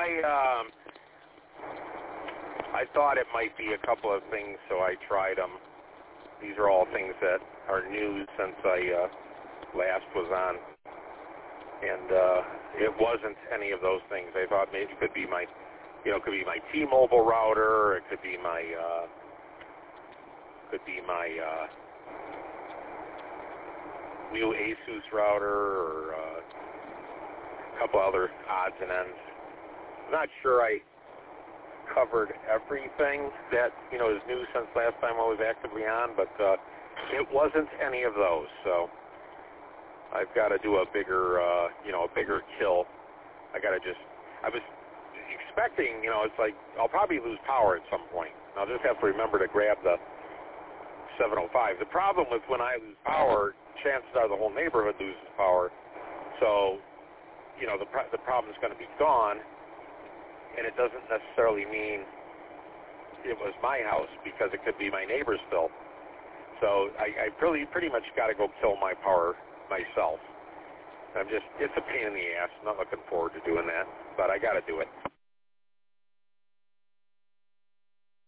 I thought it might be a couple of things, so I tried them. These are all things that are new since I last was on, and it wasn't any of those things. I thought maybe it could be my, it could be my T-Mobile router, it could be my, new Asus router, or a couple other odds and ends. I'm not sure I covered everything that is new since last time I was actively on, but it wasn't any of those. So I've got to do a bigger, a bigger kill. I was expecting, it's like I'll probably lose power at some point. I'll just have to remember to grab the 705. The problem with when I lose power, chances are the whole neighborhood loses power. So, the problem's going to be gone, and it doesn't necessarily mean it was my house, because it could be my neighbor's still. So I pretty much got to go kill my power myself. It's a pain in the ass. I'm not looking forward to doing that, but I got to do it.